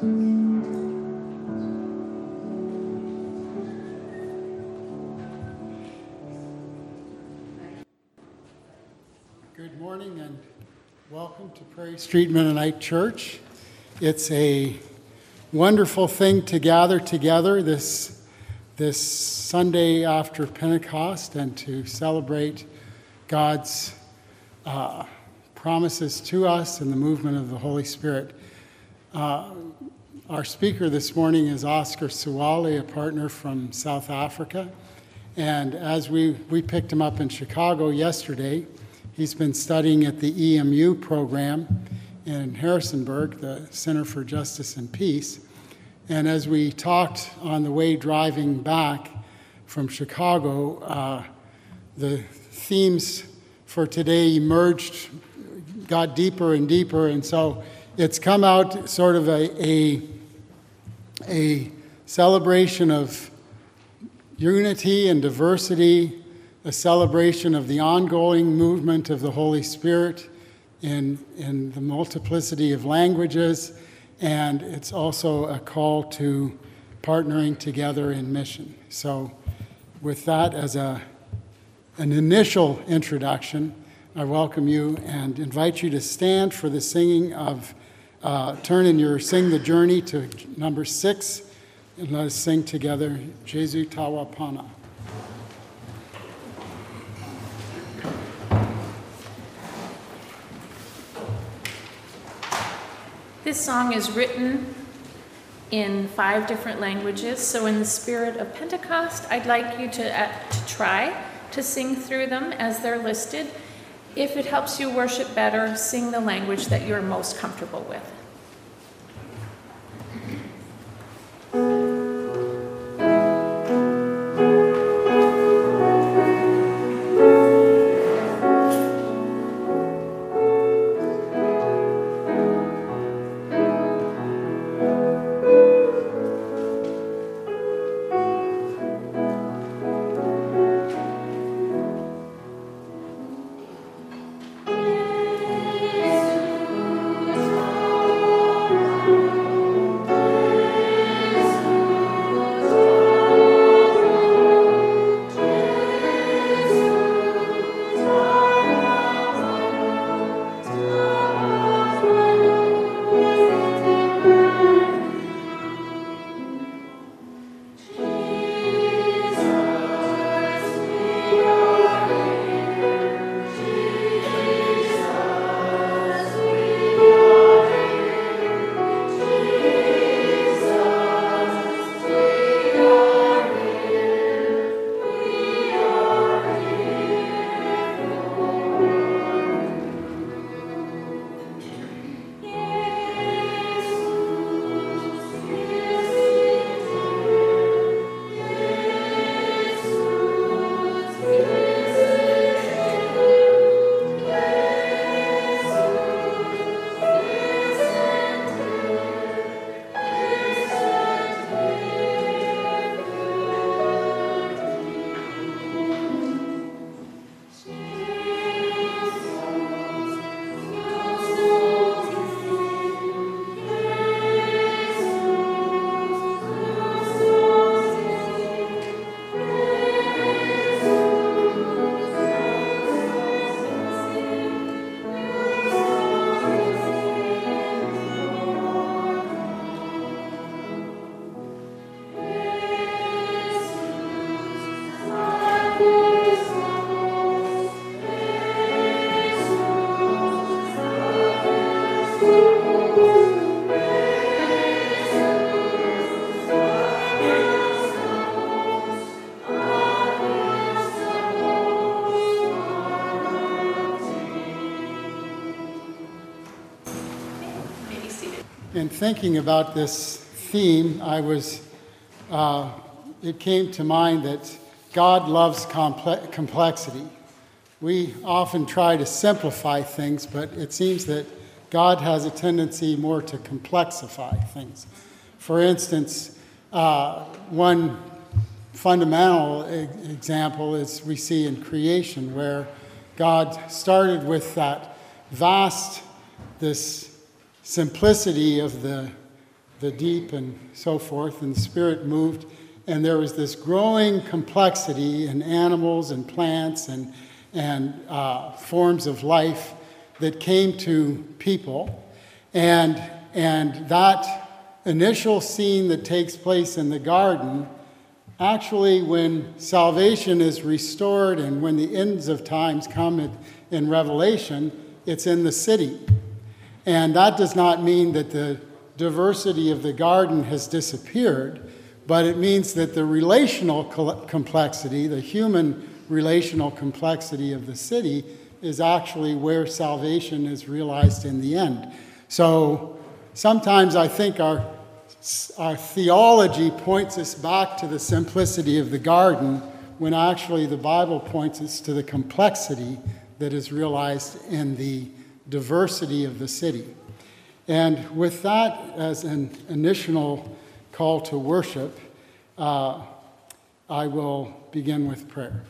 Good morning and welcome to Prairie Street Mennonite Church. It's a wonderful thing to gather together this Sunday after Pentecost and to celebrate God's promises to us and the movement of the Holy Spirit. Our speaker this morning is Oscar Suwale, a partner from South Africa. And as we picked him up in Chicago yesterday, he's been studying at the EMU program in Harrisonburg, the Center for Justice and Peace. And as we talked on the way driving back from Chicago, the themes for today emerged, got deeper and deeper, and so it's come out sort of a celebration of unity and diversity, a celebration of the ongoing movement of the Holy Spirit in the multiplicity of languages, and it's also a call to partnering together in mission. So with that as an initial introduction, I welcome you and invite you to stand for the singing of, turn in your Sing the Journey to number 6, and let us sing together, Jesu Tawa Pana. This song is written in 5 different languages, so in the spirit of Pentecost, I'd like you to try to sing through them as they're listed. If it helps you worship better, sing the language that you're most comfortable with. In thinking about this theme, it came to mind that God loves complexity. We often try to simplify things, but it seems that God has a tendency more to complexify things. For instance, one fundamental example is we see in creation, where God started with that this simplicity of the the deep and so forth, and the Spirit moved, and there was this growing complexity in animals and plants and forms of life that came to people. And that initial scene that takes place in the garden, actually when salvation is restored and when the ends of times come in Revelation, it's in the city. And that does not mean that the diversity of the garden has disappeared, but it means that the relational complexity, the human relational complexity of the city, is actually where salvation is realized in the end. So sometimes I think our theology points us back to the simplicity of the garden, when actually the Bible points us to the complexity that is realized in the diversity of the city. And with that as an initial call to worship, I will begin with prayer.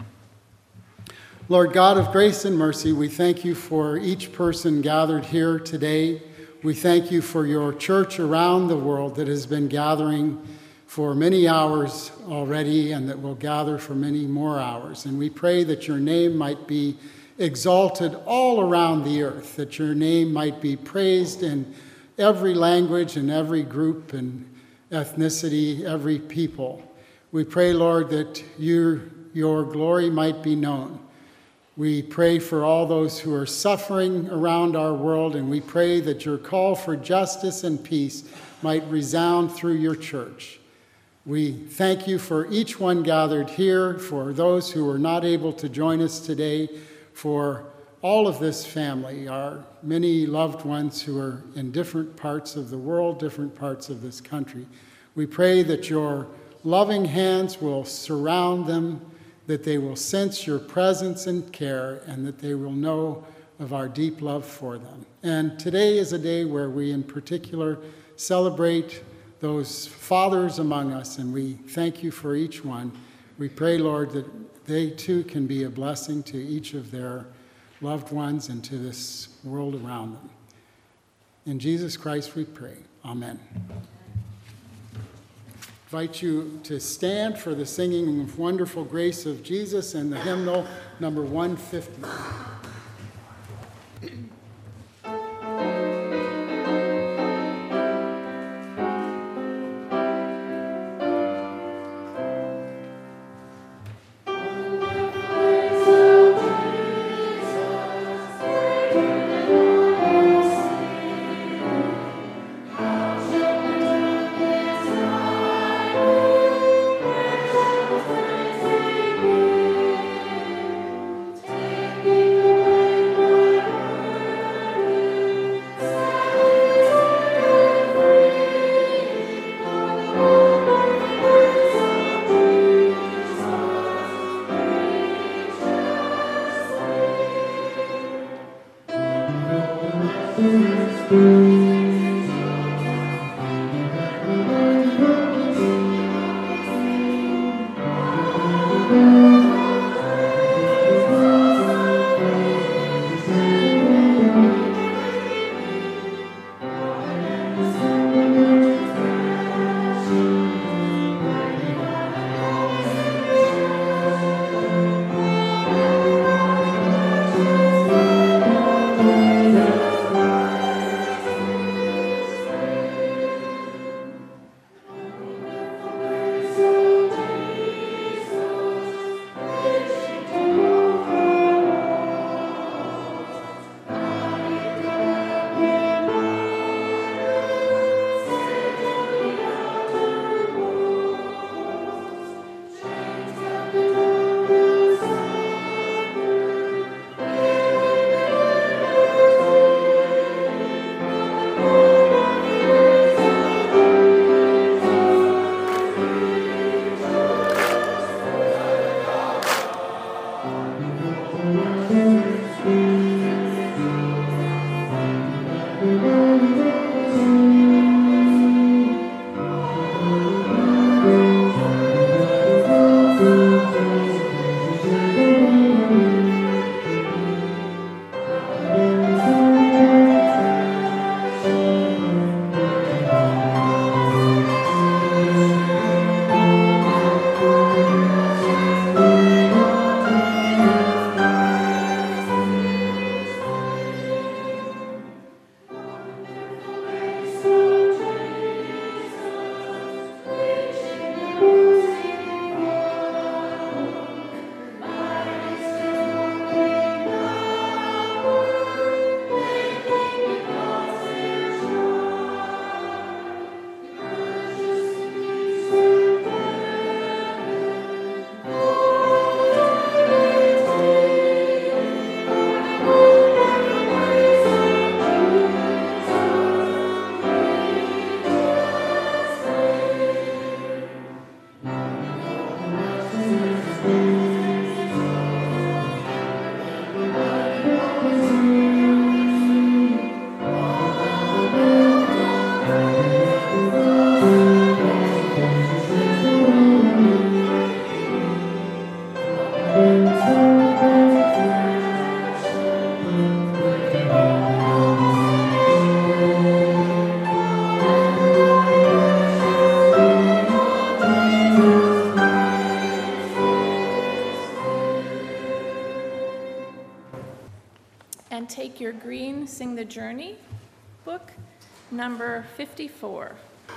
Lord God of grace and mercy, we thank you for each person gathered here today. We thank you for your church around the world that has been gathering for many hours already and that will gather for many more hours. And we pray that your name might be exalted all around the earth, that your name might be praised in every language and every group and ethnicity, every people. We pray, Lord, that your glory might be known. We pray for all those who are suffering around our world, and we pray that your call for justice and peace might resound through your church. We thank you for each one gathered here, for those who are not able to join us today, for all of this family, our many loved ones who are in different parts of the world, different parts of this country. We pray that your loving hands will surround them, that they will sense your presence and care, and that they will know of our deep love for them. And today is a day where we in particular celebrate those fathers among us, and we thank you for each one. We pray, Lord, that they too can be a blessing to each of their loved ones and to this world around them. In Jesus Christ we pray. Amen. I invite you to stand for the singing of Wonderful Grace of Jesus and the hymnal number 150. Thank you. and take your green Sing the Journey book, number 54.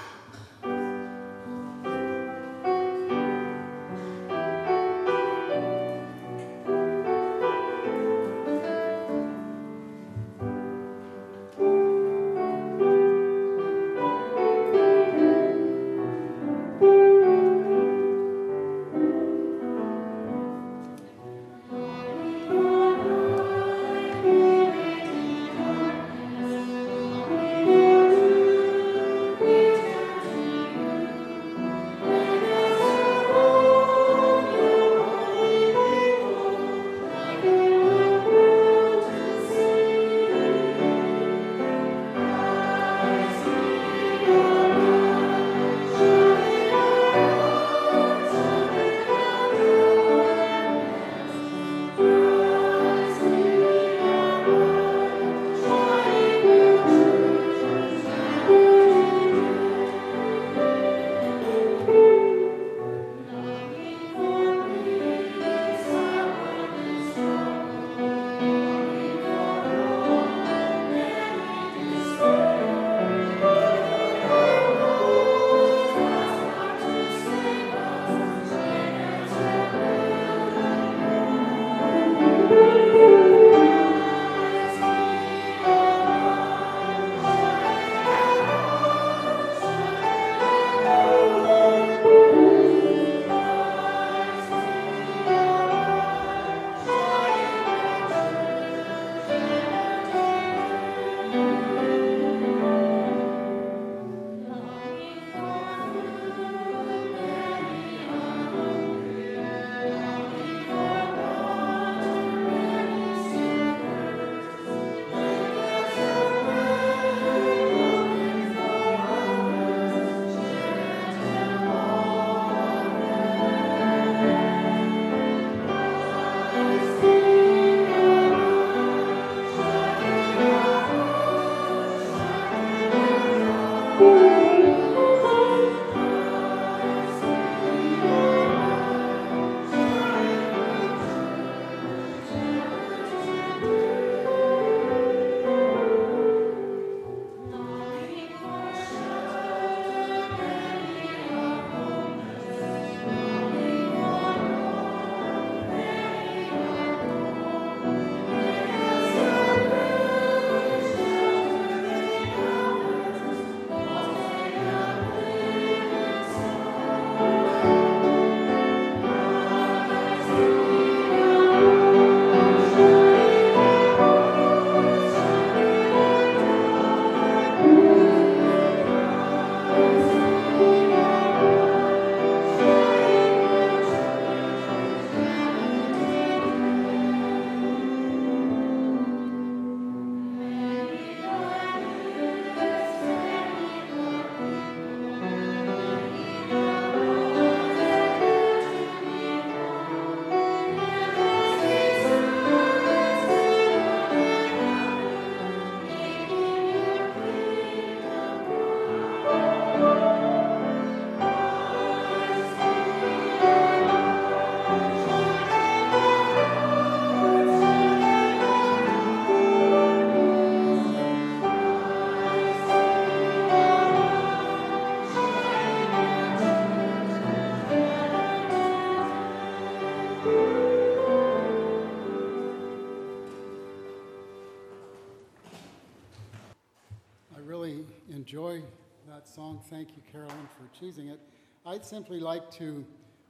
Enjoy that song. Thank you, Carolyn, for choosing it. I'd simply like to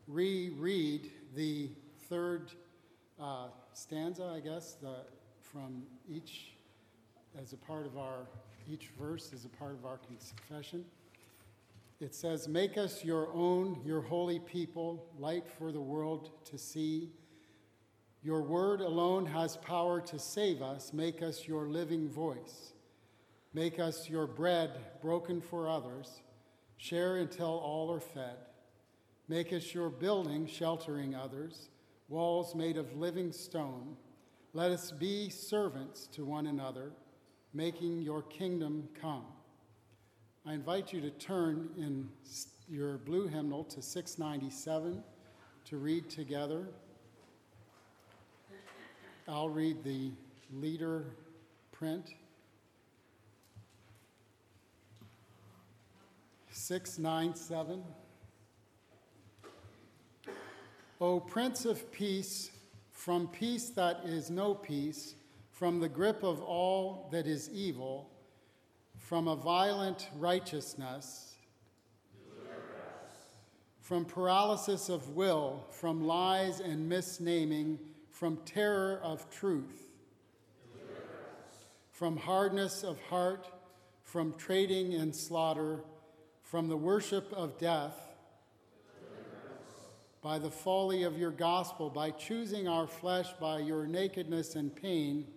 reread the third stanza, I guess, from each as a part of each verse as a part of our confession. It says, "Make us your own, your holy people, light for the world to see. Your word alone has power to save us. Make us your living voice. Make us your bread broken for others. Share until all are fed. Make us your building sheltering others, walls made of living stone. Let us be servants to one another, making your kingdom come." I invite you to turn in your blue hymnal to 697 to read together. I'll read the leader print. 697. O Prince of Peace, from peace that is no peace, from the grip of all that is evil, from a violent righteousness, from paralysis of will, from lies and misnaming, from terror of truth, from hardness of heart, from trading in slaughter, from the worship of death, by the folly of your gospel, by choosing our flesh, by your nakedness and pain,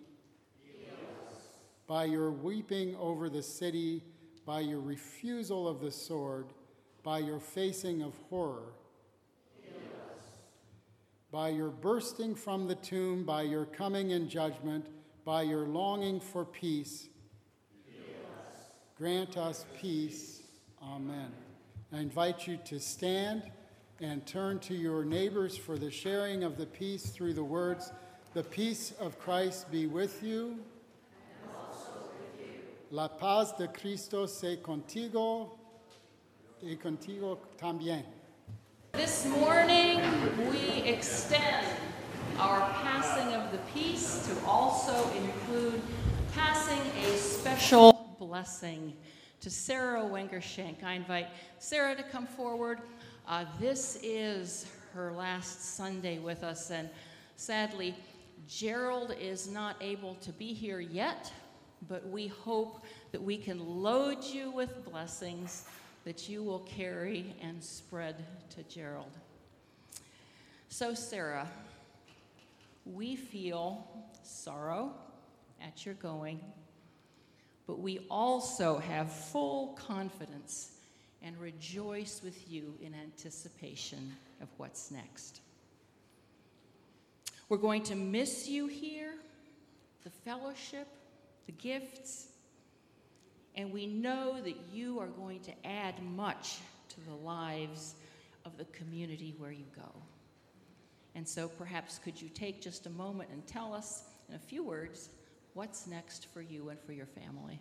by your weeping over the city, by your refusal of the sword, by your facing of horror, by your bursting from the tomb, by your coming in judgment, by your longing for peace, grant us peace. Amen. I invite you to stand and turn to your neighbors for the sharing of the peace through the words, "The peace of Christ be with you." And also with you. La paz de Cristo sea contigo y contigo también. This morning, we extend our passing of the peace to also include passing a special blessing to Sarah Wengershank. I invite Sarah to come forward. This is her last Sunday with us, and sadly, Gerald is not able to be here yet, but we hope that we can load you with blessings that you will carry and spread to Gerald. So, Sarah, we feel sorrow at your going, but we also have full confidence and rejoice with you in anticipation of what's next. We're going to miss you here, the fellowship, the gifts, and we know that you are going to add much to the lives of the community where you go. And so perhaps could you take just a moment and tell us in a few words what's next for you and for your family?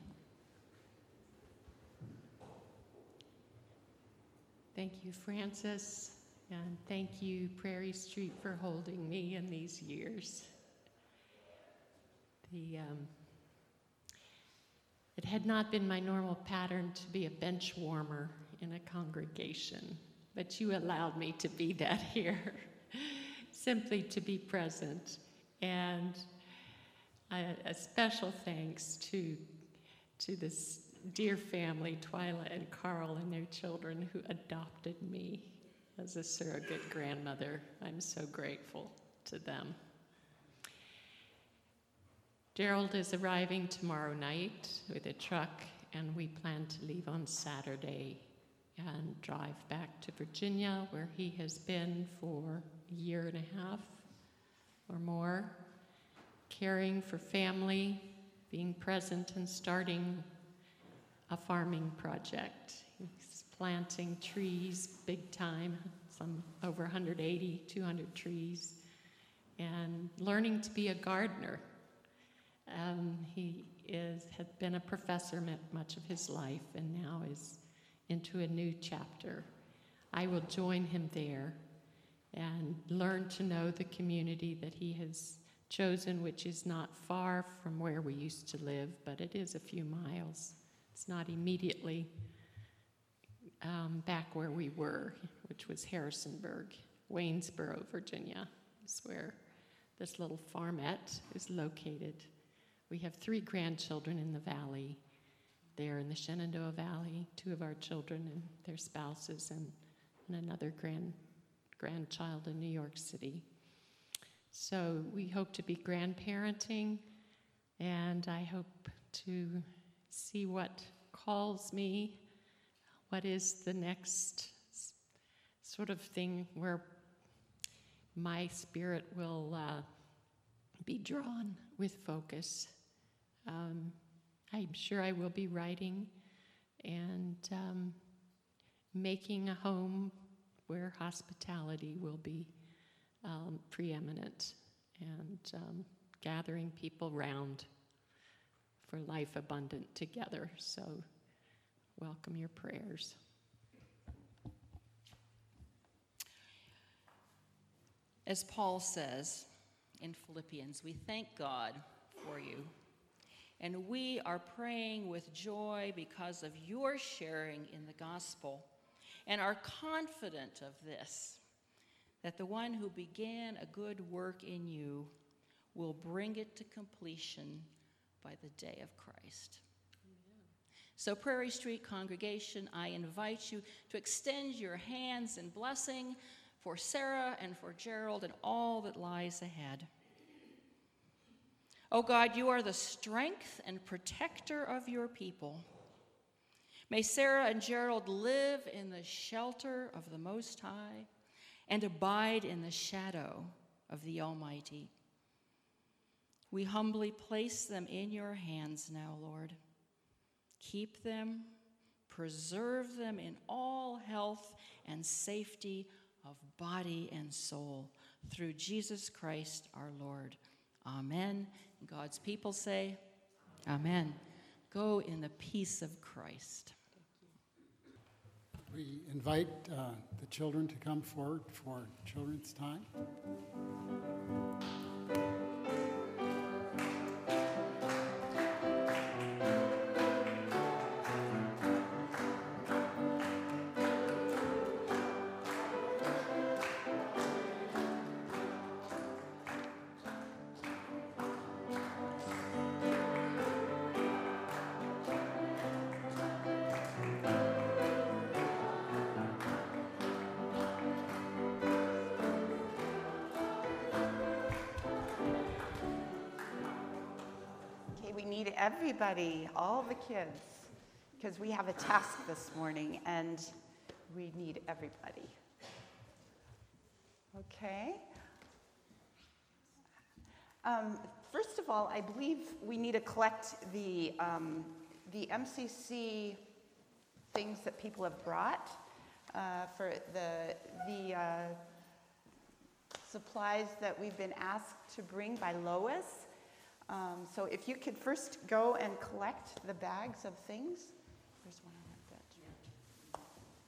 Thank you, Francis, and thank you, Prairie Street, for holding me in these years. It had not been my normal pattern to be a bench warmer in a congregation, but you allowed me to be that here, simply to be present. And a special thanks to this dear family, Twyla and Carl and their children, who adopted me as a surrogate grandmother. I'm so grateful to them. Gerald is arriving tomorrow night with a truck, and we plan to leave on Saturday and drive back to Virginia, where he has been for a year and a half or more, caring for family, being present, and starting a farming project. He's planting trees big time, some over 180, 200 trees, and learning to be a gardener. He had been a professor much of his life and now is into a new chapter. I will join him there and learn to know the community that he has chosen, which is not far from where we used to live, but it is a few miles. It's not immediately back where we were, which was Harrisonburg. Waynesboro, Virginia, is where this little farmette is located. We have 3 grandchildren in the valley. They're in the Shenandoah Valley, 2 of our children and their spouses, and another grandchild in New York City. So we hope to be grandparenting, and I hope to see what calls me, what is the next sort of thing where my spirit will be drawn with focus. I'm sure I will be writing and making a home where hospitality will be preeminent, and gathering people round for life abundant together. So welcome your prayers. As Paul says in Philippians, we thank God for you. And we are praying with joy because of your sharing in the gospel, and are confident of this, that the one who began a good work in you will bring it to completion by the day of Christ. Amen. So Prairie Street congregation, I invite you to extend your hands in blessing for Sarah and for Gerald and all that lies ahead. Oh God, you are the strength and protector of your people. May Sarah and Gerald live in the shelter of the Most High and abide in the shadow of the Almighty. We humbly place them in your hands now, Lord. Keep them, preserve them in all health and safety of body and soul, through Jesus Christ our Lord. Amen. God's people say, Amen. Go in the peace of Christ. We invite the children to come forward for children's time. We need everybody, all the kids, because we have a task this morning and we need everybody. Okay. First of all, I believe we need to collect the MCC things that people have brought for the supplies that we've been asked to bring by Lois. So if you could first go and collect the bags of things. There's one on that bench.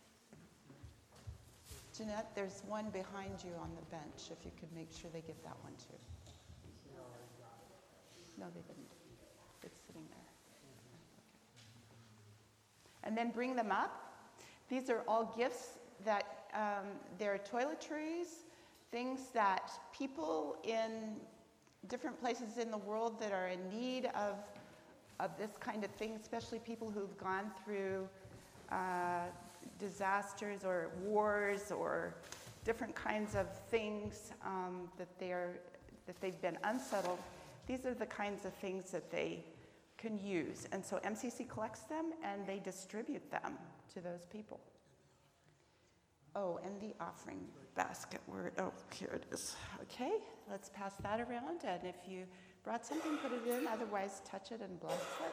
Jeanette, there's one behind you on the bench. If you could make sure they get that one too. No, they didn't. It's sitting there. Okay. And then bring them up. These are all gifts that they're toiletries, things that people in different places in the world that are in need of this kind of thing, especially people who've gone through disasters or wars or different kinds of things that they've been unsettled. These are the kinds of things that they can use. And so MCC collects them and they distribute them to those people. Oh, and the offering basket. Here it is. Okay, let's pass that around. And if you brought something, put it in. Otherwise, touch it and bless it.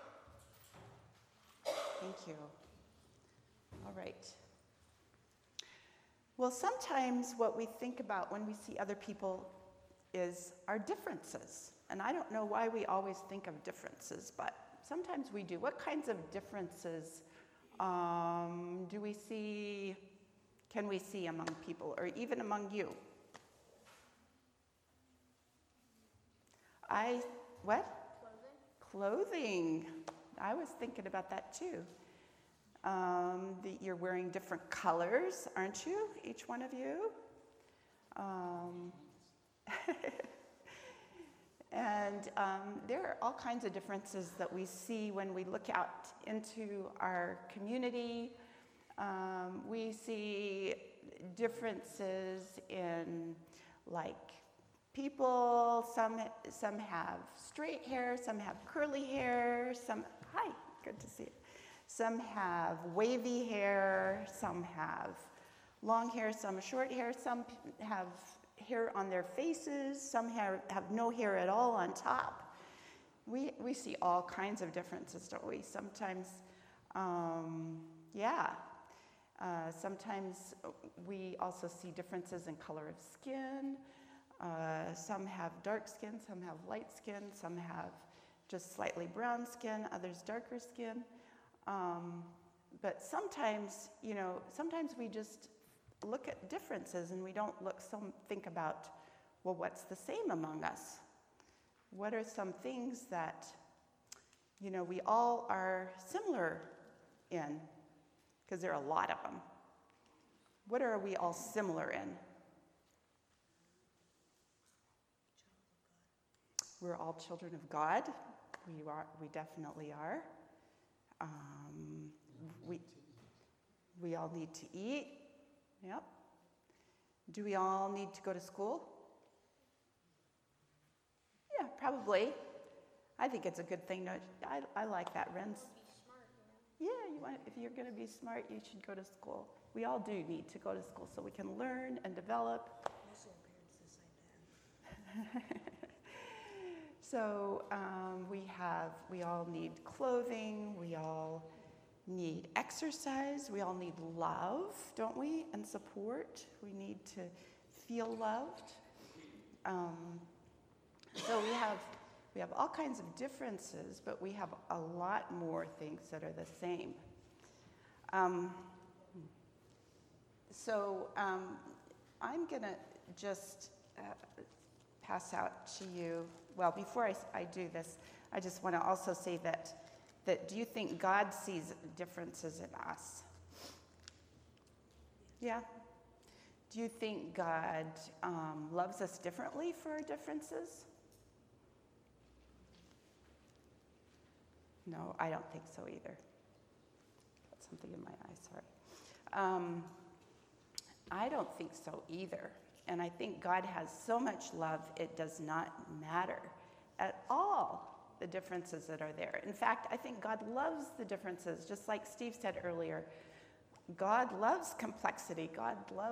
Thank you. All right. Well, sometimes what we think about when we see other people is our differences. And I don't know why we always think of differences, but sometimes we do. What kinds of differences can we see among people, or even among you? What? Clothing. I was thinking about that too. You're wearing different colors, aren't you? Each one of you. And there are all kinds of differences that we see when we look out into our community. We see differences in, like, people. Some have straight hair, some have curly hair, hi, good to see you. Some have wavy hair, some have long hair, some short hair, some have hair on their faces, some have no hair at all on top. We see all kinds of differences, don't we? Sometimes, sometimes we also see differences in color of skin. Some have dark skin, some have light skin, some have just slightly brown skin, others darker skin. But sometimes, sometimes we just look at differences and we don't think about, well, what's the same among us? What are some things that, we all are similar in? Because there are a lot of them. What are we all similar in? We're all children of God. We definitely are. We all need to eat. Yep. Do we all need to go to school? Yeah, probably. I think it's a good thing. I like that, Renz. Yeah, if you're going to be smart, you should go to school. We all do need to go to school so we can learn and develop. So we all need clothing, we all need exercise, we all need love, don't we? And support. We need to feel loved. So we have all kinds of differences, but we have a lot more things that are the same. I'm going to just pass out to you. Well, before I do this, I just want to also say that do you think God sees differences in us? Yeah? Do you think God loves us differently for our differences? No, I don't think so either. Got something in my eye, sorry. I don't think so either. And I think God has so much love, it does not matter at all the differences that are there. In fact, I think God loves the differences, just like Steve said earlier. God loves complexity. God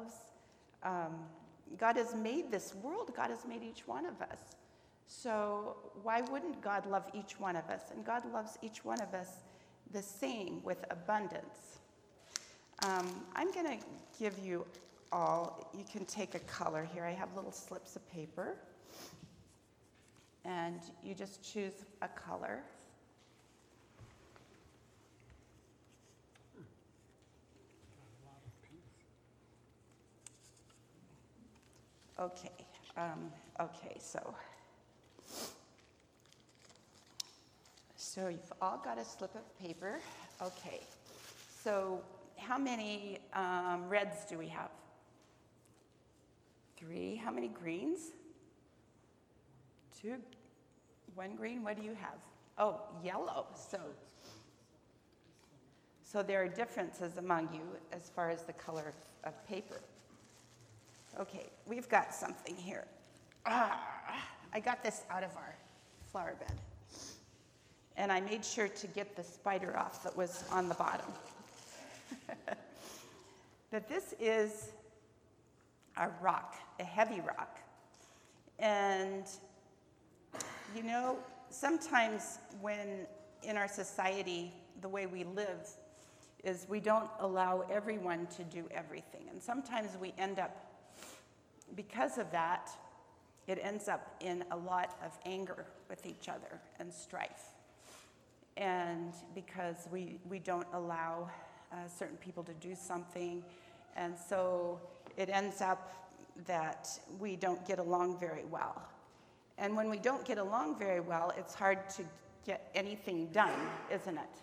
has made this world. God has made each one of us. So why wouldn't God love each one of us? And God loves each one of us the same with abundance. I'm going to give you all, you can take a color here. I have little slips of paper. And you just choose a color. Okay, so you've all got a slip of paper. Okay, so how many reds do we have? 3. How many greens? 2. 1 green. What do you have? Oh, yellow. So there are differences among you as far as the color of paper. Okay, we've got something here. I got this out of our flower bed. And I made sure to get the spider off that was on the bottom. But this is a rock, a heavy rock. And, sometimes when in our society, the way we live is we don't allow everyone to do everything. And sometimes we end up, because of that, it ends up in a lot of anger with each other and strife. And because we don't allow certain people to do something, and so it ends up that we don't get along very well. And when we don't get along very well, it's hard to get anything done, isn't it?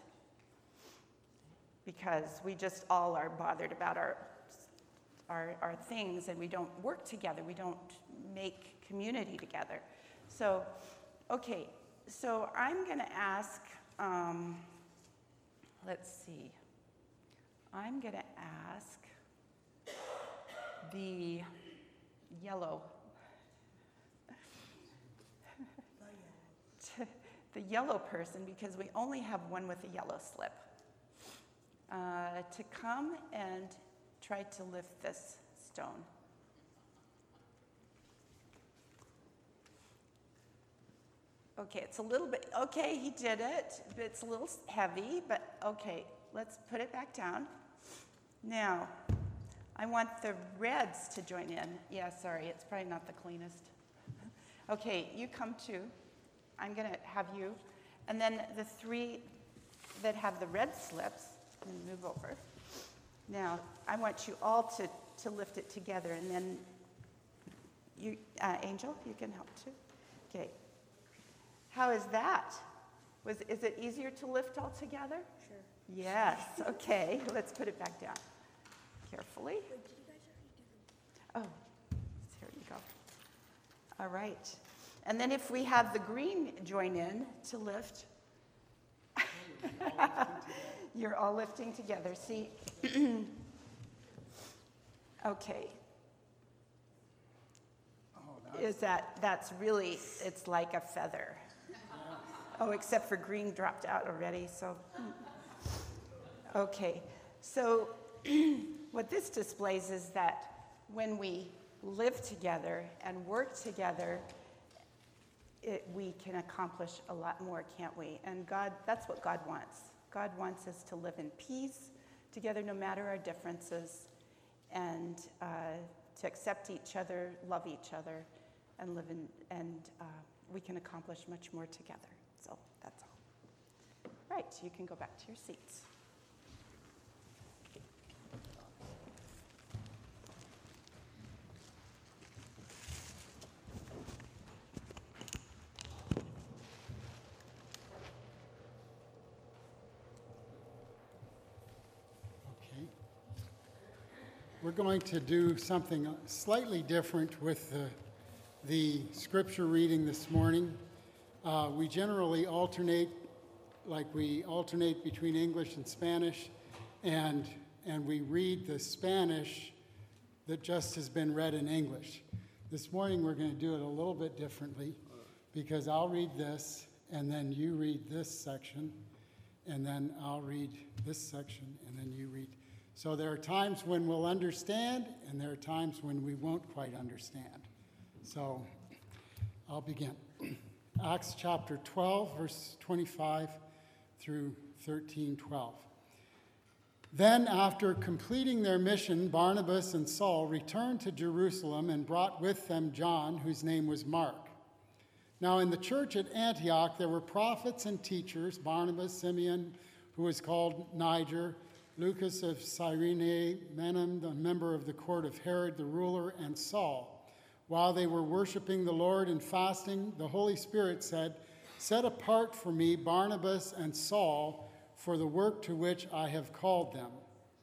Because we just all are bothered about our things, and we don't work together. We don't make community together. So, okay, so I'm going to ask, let's see. I'm going to ask the yellow. The yellow person, because we only have one with a yellow slip, to come and try to lift this stone. Okay, it's a little bit, okay, he did it, but it's a little heavy, but okay, let's put it back down. Now, I want the reds to join in. Yeah, sorry, it's probably not the cleanest. Okay, you come too. I'm going to have you. And then the three that have the red slips, and move over. Now, I want you all to lift it together, and then you, Angel, you can help too. Okay. How is that? Is it easier to lift all together? Sure. Yes. Okay. Let's put it back down carefully. Wait, did you guys already do Oh, here you go. All right. And then if we have the green join in to lift, you're all lifting together. See? Okay. That's really, it's like a feather. Oh, except for green dropped out already, so. Okay, so what this displays is that when we live together and work together, we can accomplish a lot more, can't we? And God, that's what God wants. God wants us to live in peace together no matter our differences, and to accept each other, love each other, and live in, and we can accomplish much more together. So that's all. Right, you can go back to your seats. Okay. We're going to do something slightly different with the scripture reading this morning. We generally alternate, like we alternate between English and Spanish, and we read the Spanish that just has been read in English. This morning we're going to do it a little bit differently, because I'll read this, and then you read this section, and then I'll read this section, and then you read. So there are times when we'll understand, and there are times when we won't quite understand. So I'll begin. Acts chapter 12, verse 25 through 13:12. Then, after completing their mission, Barnabas and Saul returned to Jerusalem and brought with them John, whose name was Mark. Now, in the church at Antioch, there were prophets and teachers: Barnabas, Simeon, who was called Niger, Lucas of Cyrene, Menon, the member of the court of Herod the ruler, and Saul. While they were worshiping the Lord and fasting, the Holy Spirit said, "Set apart for me Barnabas and Saul for the work to which I have called them."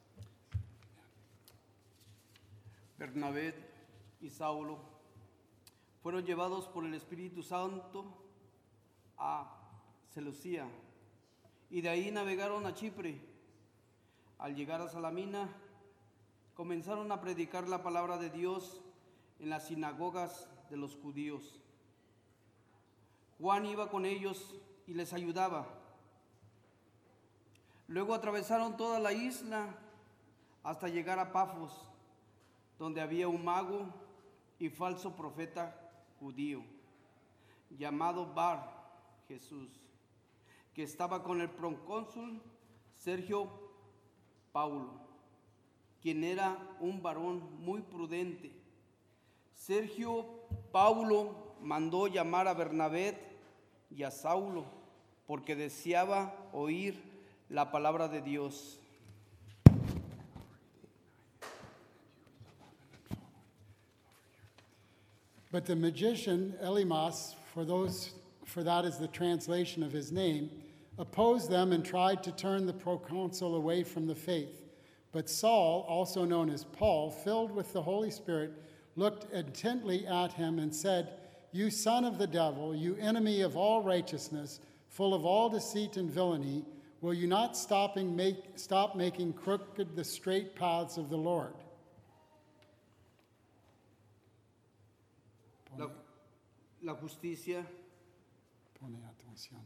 Bernabé y Saulo fueron llevados por el Espíritu Santo a Seleucia y de ahí navegaron a Chipre. Al llegar a Salamina, comenzaron a predicar la palabra de Dios en las sinagogas de los judíos. Juan iba con ellos y les ayudaba. Luego atravesaron toda la isla hasta llegar a Pafos, donde había un mago y falso profeta judío, llamado Bar Jesús, que estaba con el procónsul Sergio Paulo, quien era un varón muy prudente. Sergio Paulo mandó llamar a Bernabé y a Saulo porque deseaba oír la palabra de Dios. But the magician Elymas, for that is the translation of his name, opposed them and tried to turn the proconsul away from the faith. But Saul, also known as Paul, filled with the Holy Spirit, looked intently at him and said, "You son of the devil, you enemy of all righteousness, full of all deceit and villainy, will you not stop making crooked the straight paths of the Lord?" La justicia. Pone atención.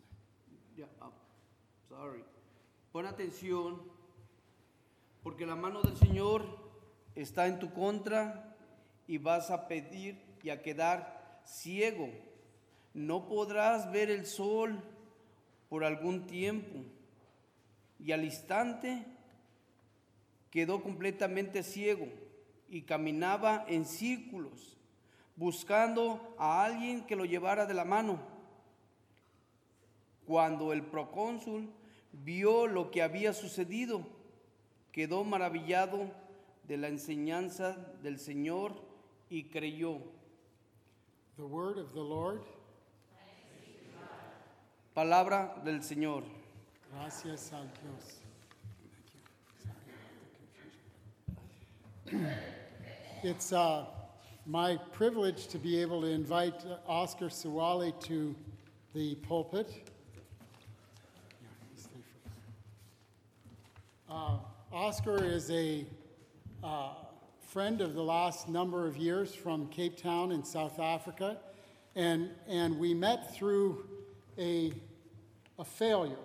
Pon atención, porque la mano del Señor está en tu contra y vas a pedir y a quedar ciego. No podrás ver el sol por algún tiempo. Y al instante quedó completamente ciego y caminaba en círculos, buscando a alguien que lo llevara de la mano. Cuando el procónsul vio lo que había sucedido, quedó maravillado de la enseñanza del Señor y creyó. The word of the Lord. Palabra del Señor. Gracias a Dios. Thank you. It's my privilege to be able to invite Oscar Suwali to the pulpit. Oscar is a friend of the last number of years from Cape Town in South Africa, and we met through a failure.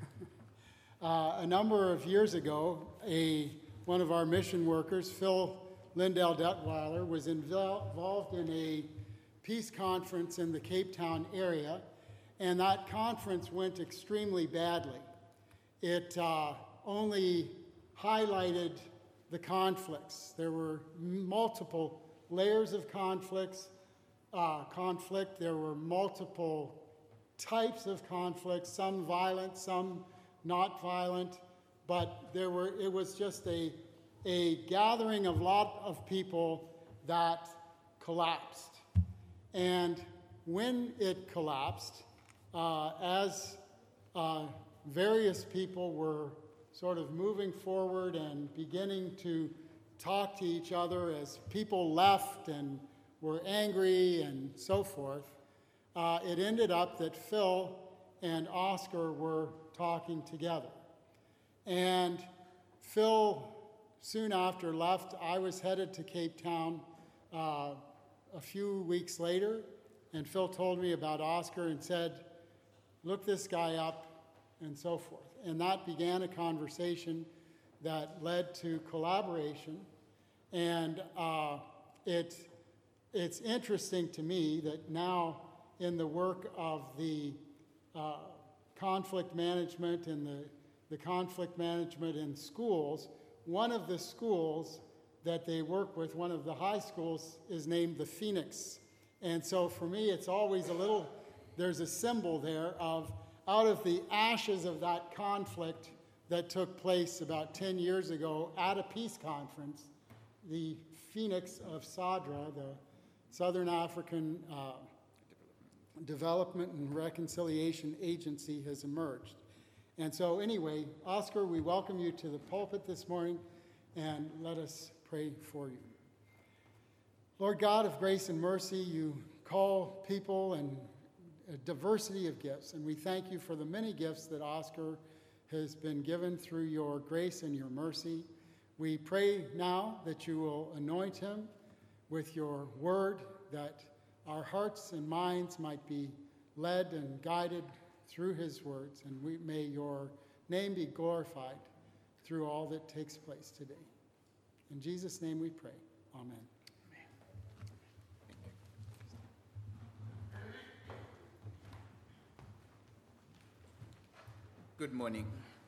A number of years ago, one of our mission workers, Phil Lindell Detweiler, was involved in a peace conference in the Cape Town area, and that conference went extremely badly. It only highlighted the conflicts. There were multiple layers of conflict. There were multiple types of conflicts, some violent, some not violent, but it was just a gathering of a lot of people that collapsed. And when it collapsed, as various people were sort of moving forward and beginning to talk to each other as people left and were angry and so forth, it ended up that Phil and Oscar were talking together. And Phil soon after left. I was headed to Cape Town a few weeks later, and Phil told me about Oscar and said, look this guy up, and so forth. And that began a conversation that led to collaboration. And it's interesting to me that now in the work of the conflict management and the conflict management in schools, one of the schools that they work with, one of the high schools, is named the Phoenix. And so for me, it's always there's a symbol there of out of the ashes of that conflict that took place about 10 years ago at a peace conference, the Phoenix of SADRA, the Southern African Development and Reconciliation Agency, has emerged. And so anyway, Oscar, we welcome you to the pulpit this morning, and let us pray for you. Lord God of grace and mercy, you call people and a diversity of gifts, and we thank you for the many gifts that Oscar has been given through your grace and your mercy. We pray now that you will anoint him with your word, that our hearts and minds might be led and guided through his words, and may your name be glorified through all that takes place today. In Jesus' name we pray. Amen. Good morning.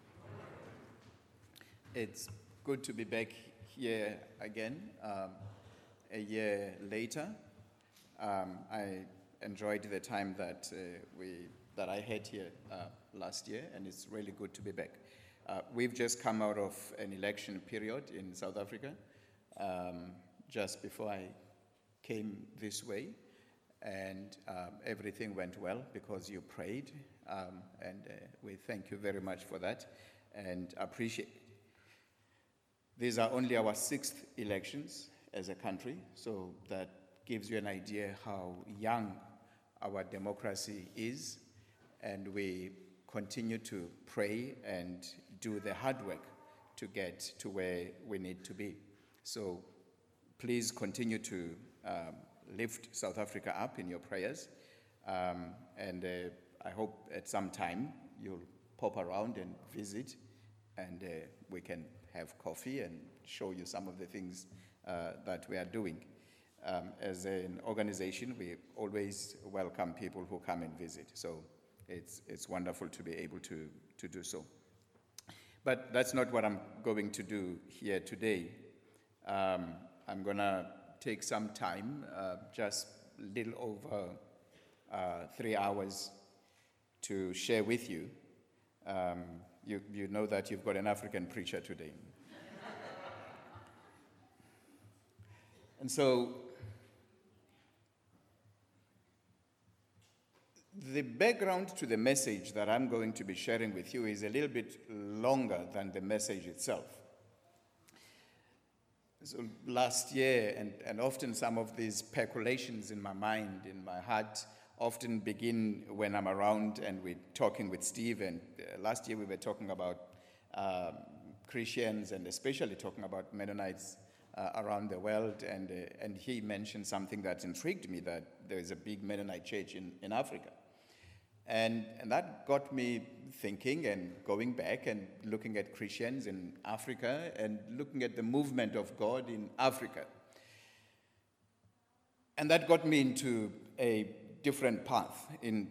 It's good to be back here again, a year later. I enjoyed the time that I had here last year, and it's really good to be back. We've just come out of an election period in South Africa, just before I came this way, and everything went well because you prayed, and we thank you very much for that and appreciate it. These are only our 6th elections as a country, so that gives you an idea how young our democracy is, and we continue to pray and do the hard work to get to where we need to be. So please continue to lift South Africa up in your prayers, and I hope at some time you'll pop around and visit, and we can have coffee and show you some of the things that we are doing. As an organization, we always welcome people who come and visit, so it's wonderful to be able to do so. But that's not what I'm going to do here today. I'm going to take some time, just a little over 3 hours, to share with you. You know that you've got an African preacher today. And so, the background to the message that I'm going to be sharing with you is a little bit longer than the message itself. So last year, and often some of these speculations in my mind, in my heart, often begin when I'm around and we're talking with Steve. And last year we were talking about Christians and especially talking about Mennonites around the world. And he mentioned something that intrigued me, that there is a big Mennonite church in Africa. And that got me thinking and going back and looking at Christians in Africa and looking at the movement of God in Africa. And that got me into a different path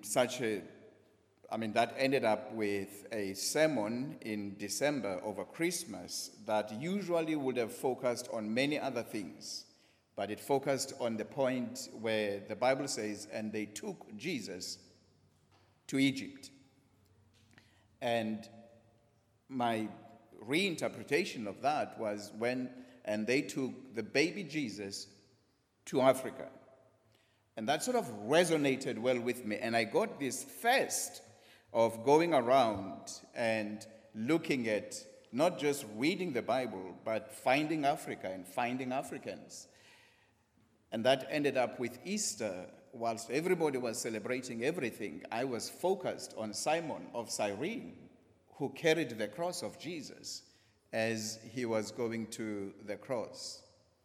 that ended up with a sermon in December over Christmas that usually would have focused on many other things, but it focused on the point where the Bible says, and they took Jesus to Egypt. And my reinterpretation of that was and they took the baby Jesus to Africa. And that sort of resonated well with me. And I got this thirst of going around and looking at not just reading the Bible, but finding Africa and finding Africans. And that ended up with Easter. Whilst everybody was celebrating everything, I was focused on Simon of Cyrene, who carried the cross of Jesus as he was going to the cross.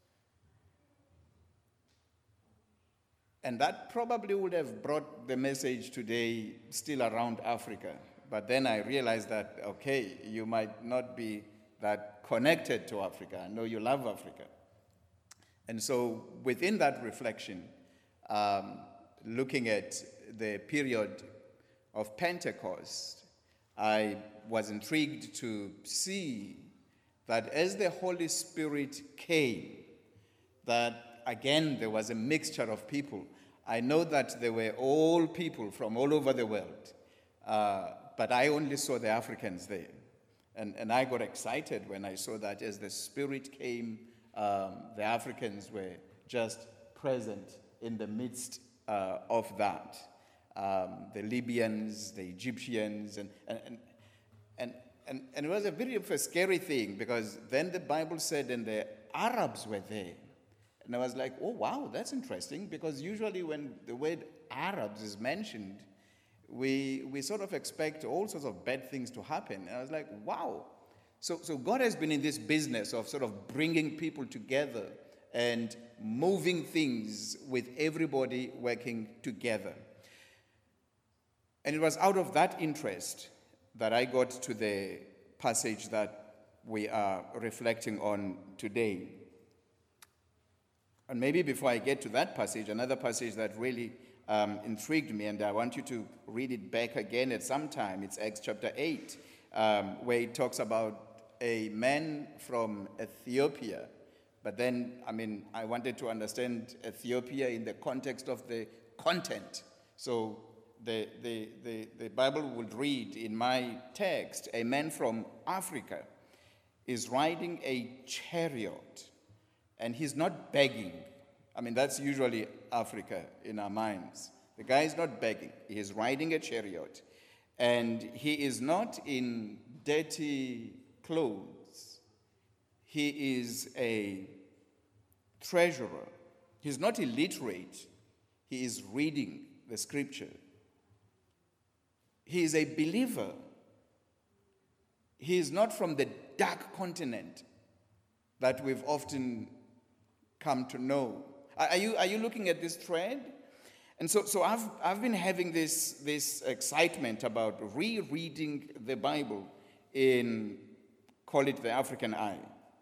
And that probably would have brought the message today still around Africa. But then I realized that, okay, you might not be that connected to Africa. I know you love Africa. And so within that reflection, looking at the period of Pentecost, I was intrigued to see that as the Holy Spirit came, that again there was a mixture of people. I know that there were all people from all over the world, but I only saw the Africans there. And I got excited when I saw that as the Spirit came, the Africans were just present in the midst of that. The Libyans, the Egyptians, and it was a very scary thing, because then the Bible said, and the Arabs were there. And I was like, oh, wow, that's interesting, because usually when the word Arabs is mentioned, we sort of expect all sorts of bad things to happen. And I was like, wow. So God has been in this business of sort of bringing people together and moving things with everybody working together. And it was out of that interest that I got to the passage that we are reflecting on today. And maybe before I get to that passage, another passage that really intrigued me, and I want you to read it back again at some time. It's Acts chapter 8, where it talks about a man from Ethiopia. But then, I wanted to understand Ethiopia in the context of the content. So the Bible would read in my text, a man from Africa is riding a chariot, and he's not begging. That's usually Africa in our minds. The guy is not begging. He is riding a chariot, and he is not in dirty clothes. He is a treasurer. He's not illiterate. He is reading the scripture. He is a believer. He is not from the dark continent that we've often come to know. Are you looking at this thread? And so I've been having this excitement about rereading the Bible in, call it the African eye.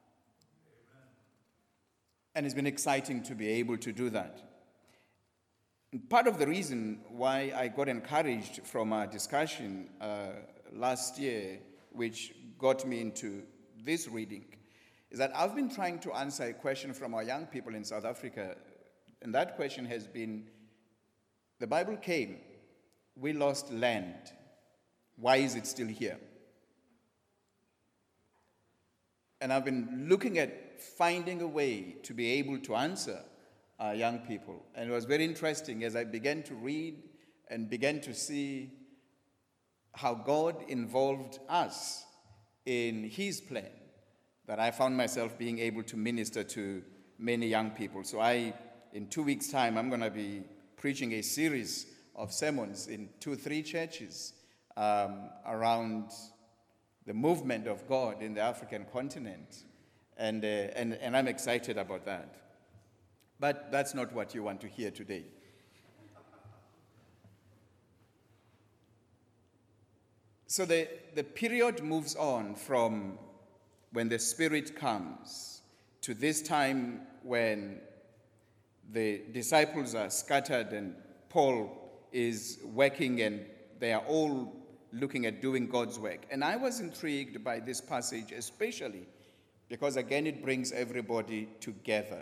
And it's been exciting to be able to do that. And part of the reason why I got encouraged from our discussion last year, which got me into this reading, is that I've been trying to answer a question from our young people in South Africa, and that question has been, the Bible came, we lost land. Why is it still here? And I've been looking at finding a way to be able to answer our young people. And it was very interesting as I began to read and began to see how God involved us in his plan, that I found myself being able to minister to many young people. So in 2 weeks' time, I'm going to be preaching a series of sermons in 2-3 churches around the movement of God in the African continent. And I'm excited about that. But that's not what you want to hear today. So the period moves on from when the Spirit comes to this time when the disciples are scattered and Paul is working and they are all looking at doing God's work. And I was intrigued by this passage especially because, again, it brings everybody together.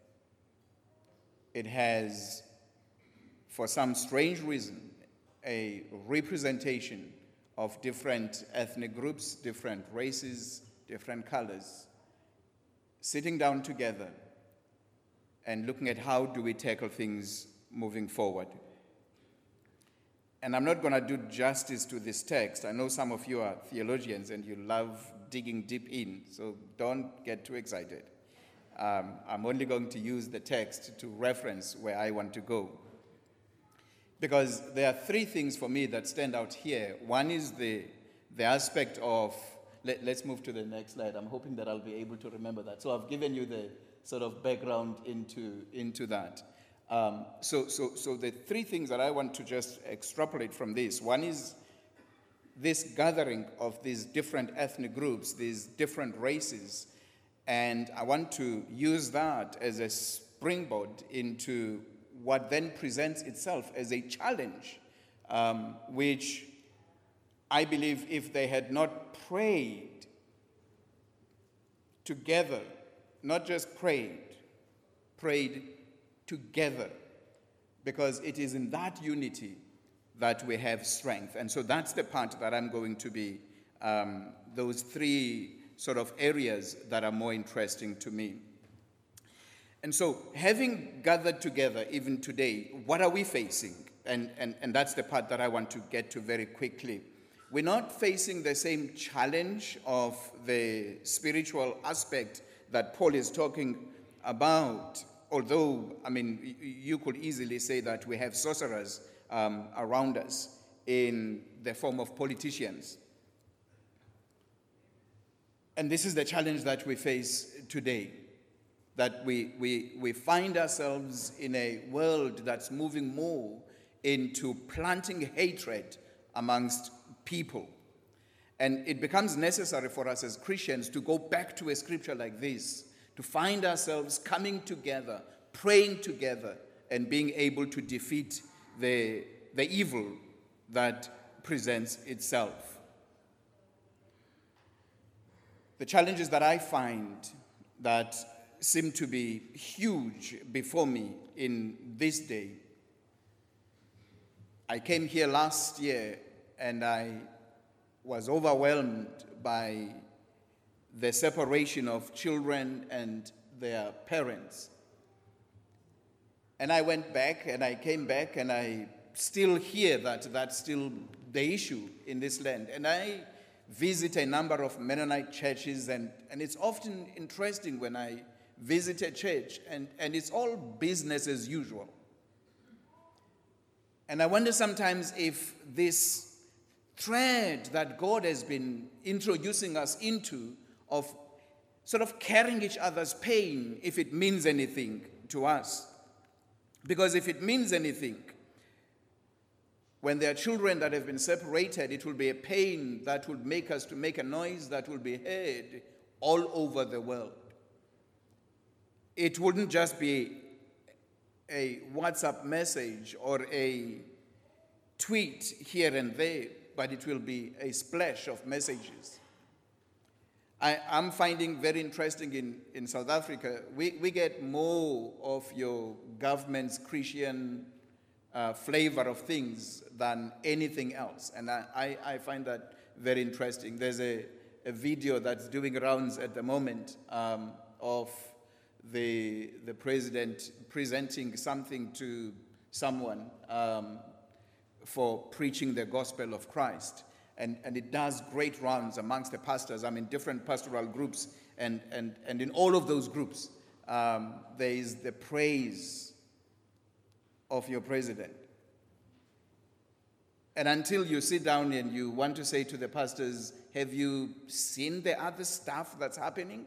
It has, for some strange reason, a representation of different ethnic groups, different races, different colors, sitting down together and looking at how do we tackle things moving forward. And I'm not going to do justice to this text. I know some of you are theologians and you love digging deep in, so don't get too excited. I'm only going to use the text to reference where I want to go. Because there are 3 things for me that stand out here. One is the aspect of, let's move to the next slide. I'm hoping that I'll be able to remember that. So I've given you the sort of background into that. So the 3 things that I want to just extrapolate from this. One is this gathering of these different ethnic groups, these different races. And I want to use that as a springboard into what then presents itself as a challenge, which I believe if they had not prayed together, not just prayed together, because it is in that unity that we have strength. And so that's the part that I'm going to be, those 3 sort of areas that are more interesting to me. And so, having gathered together even today, what are we facing? And that's the part that I want to get to very quickly. We're not facing the same challenge of the spiritual aspect that Paul is talking about, although, I mean, you could easily say that we have sorcerers around us in the form of politicians. And this is the challenge that we face today, that we find ourselves in a world that's moving more into planting hatred amongst people. And it becomes necessary for us as Christians to go back to a scripture like this, to find ourselves coming together, praying together, and being able to defeat the evil that presents itself. The challenges that I find that seem to be huge before me in this day. I came here last year and I was overwhelmed by the separation of children and their parents. And I went back and I came back and I still hear that that's still the issue in this land. And I visit a number of Mennonite churches, and it's often interesting when I visit a church, and it's all business as usual. And I wonder sometimes if this thread that God has been introducing us into of sort of carrying each other's pain, if it means anything to us. Because if it means anything, when there are children that have been separated, it will be a pain that will make us to make a noise that will be heard all over the world. It wouldn't just be a WhatsApp message or a tweet here and there, but it will be a splash of messages. I'm finding very interesting in South Africa, we get more of your government's Christian flavor of things than anything else. And I find that very interesting. There's a video that's doing rounds at the moment of the president presenting something to someone for preaching the gospel of Christ. And it does great rounds amongst the pastors. I'm in different pastoral groups, and in all of those groups, there is the praise of your president. And until you sit down and you want to say to the pastors, have you seen the other stuff that's happening?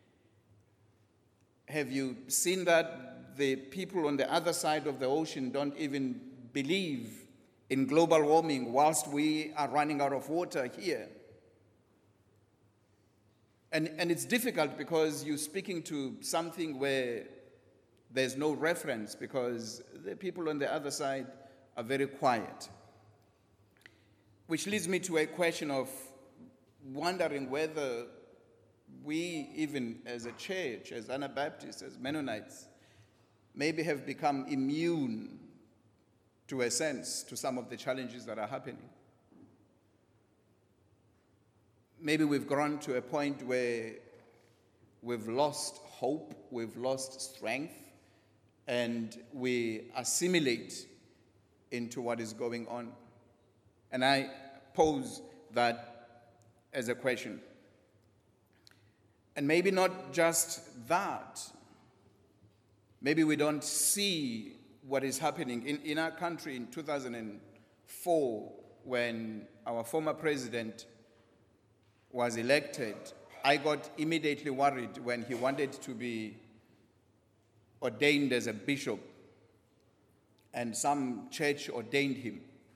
Have you seen that the people on the other side of the ocean don't even believe in global warming whilst we are running out of water here? And it's difficult because you're speaking to something where there's no reference, because the people on the other side are very quiet. Which leads me to a question of wondering whether we, even as a church, as Anabaptists, as Mennonites, maybe have become immune, to a sense, to some of the challenges that are happening. Maybe we've grown to a point where we've lost hope, we've lost strength, and we assimilate into what is going on. And I pose that as a question. And maybe not just that. Maybe we don't see what is happening. In our country in 2004, when our former president was elected, I got immediately worried when he wanted to be ordained as a bishop, and some church ordained him.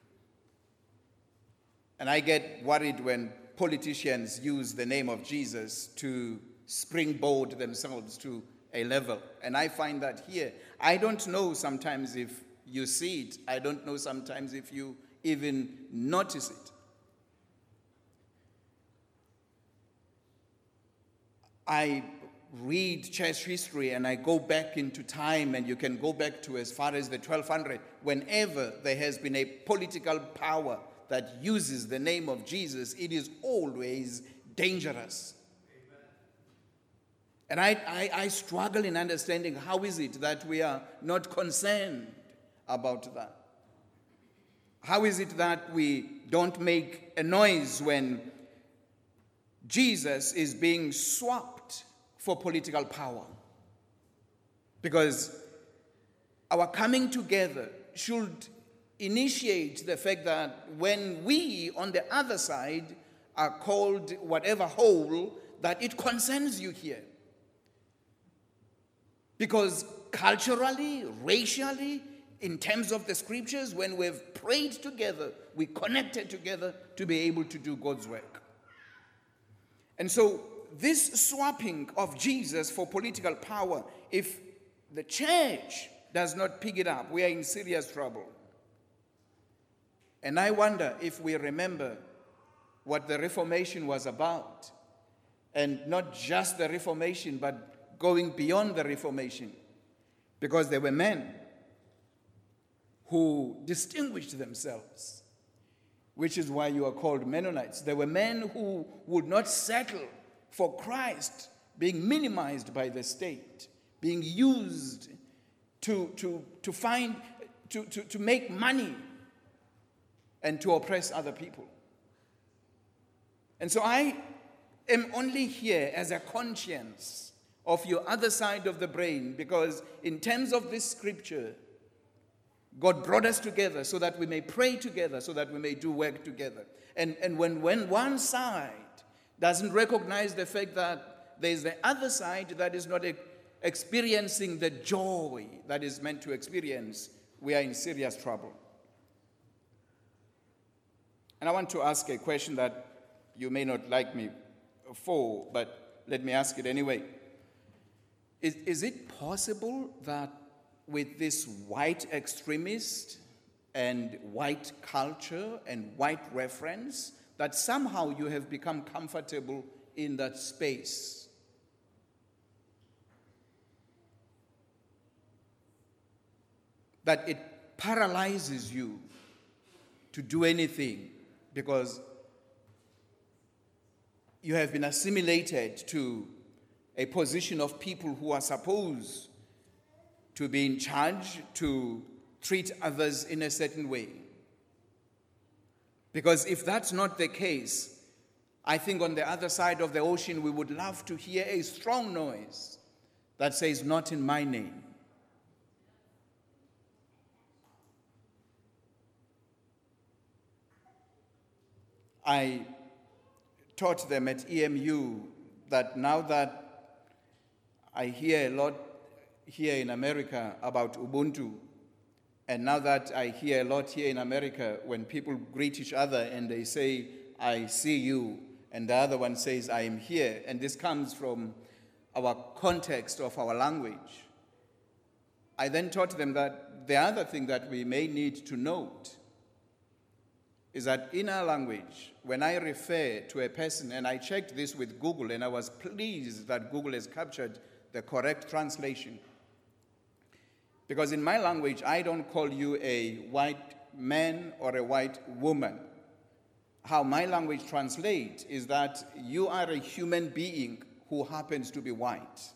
And I get worried when politicians use the name of Jesus to springboard themselves to a level. And I find that here. I don't know sometimes if you see it. I don't know sometimes if you even notice it. I read church history and I go back into time, and you can go back to as far as the 1200. Whenever there has been a political power that uses the name of Jesus, it is always dangerous. And I struggle in understanding how is it that we are not concerned about that. How is it that we don't make a noise when Jesus is being swapped for political power? Because our coming together should initiate the fact that when we on the other side are called whatever hole, that it concerns you here. Because culturally, racially, in terms of the scriptures, when we've prayed together, we connected together to be able to do God's work. And so this swapping of Jesus for political power, if the church does not pick it up, we are in serious trouble. And I wonder if we remember what the Reformation was about. And not just the Reformation, but going beyond the Reformation. Because there were men who distinguished themselves, which is why you are called Mennonites. There were men who would not settle for Christ being minimized by the state, being used to make money and to oppress other people. And so I am only here as a conscience of your other side of the brain, because in terms of this scripture, God brought us together so that we may pray together, so that we may do work together. And when one side doesn't recognize the fact that there's the other side that is not experiencing the joy that is meant to experience, we are in serious trouble. And I want to ask a question that you may not like me for, but let me ask it anyway. Is it possible that with this white extremist and white culture and white reference, that somehow you have become comfortable in that space? That paralyzes you to do anything because you have been assimilated to a position of people who are supposed to be in charge, to treat others in a certain way. Because if that's not the case, I think on the other side of the ocean, we would love to hear a strong noise that says, "Not in my name." I taught them at EMU that now that I hear a lot here in America about Ubuntu, and now that I hear a lot here in America when people greet each other and they say, "I see you," and the other one says, "I am here," and this comes from our context of our language, I then taught them that the other thing that we may need to note is that in our language, when I refer to a person, and I checked this with Google, and I was pleased that Google has captured the correct translation. Because in my language, I don't call you a white man or a white woman. How my language translates is that you are a human being who happens to be white.